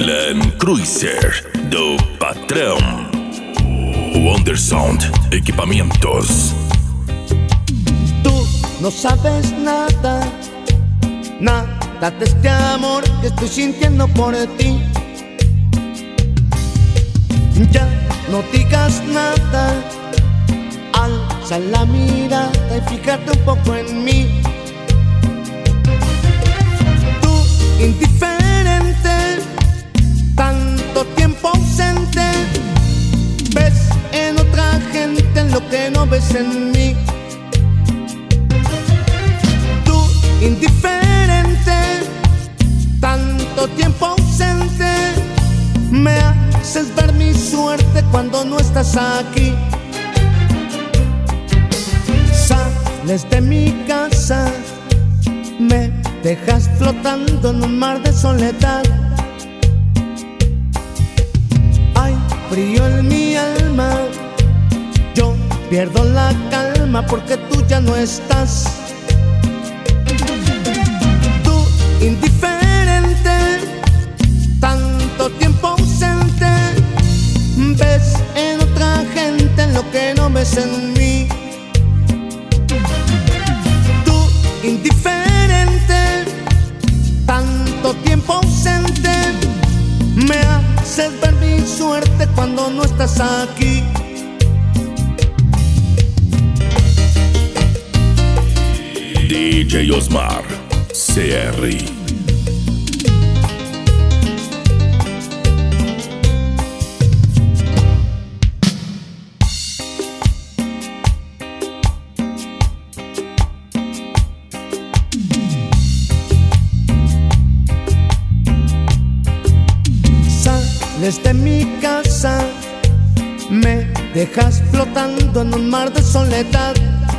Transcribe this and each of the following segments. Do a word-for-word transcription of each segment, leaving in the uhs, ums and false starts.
Land Cruiser do patrão. Wondersound Equipamientos. Tú no sabes nada, nada de este amor que estoy sintiendo por ti. Ya no digas nada, alza la mirada y fíjate un poco en mí. Tú indiferente, tanto tiempo ausente, ves en otra gente lo que no ves en mí. Tú indiferente, tanto tiempo ausente, me haces ver mi suerte cuando no estás aquí. Sales de mi casa, me dejas flotando en un mar de soledad. Hay frío en mi alma, yo pierdo la calma porque tú ya no estás. Tú indiferente, tanto tiempo ausente, ves en otra gente lo que no ves en mí. Tú indiferente, tanto tiempo ausente, me haces ver mi suerte cuando no estás aquí. D J Osmar C R. Sales de mi casa, me dejas flotando en un mar de soledad.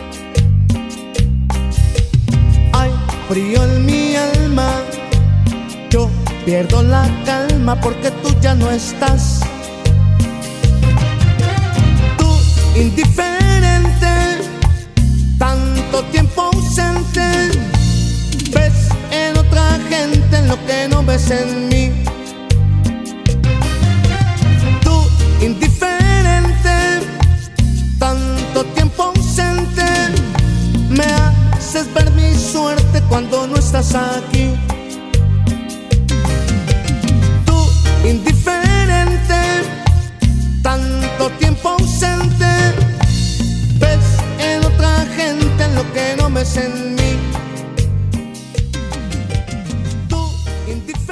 Hay frío en mi alma, yo pierdo la calma porque tú ya no estás. Tú indiferente, tanto tiempo ausente, ves en otra gente lo que no ves en mí. Indiferente, tanto tiempo ausente, me haces ver mi suerte cuando no estás aquí. Tú indiferente, tanto tiempo ausente, ves en otra gente lo que no ves en mí. Tú indiferente.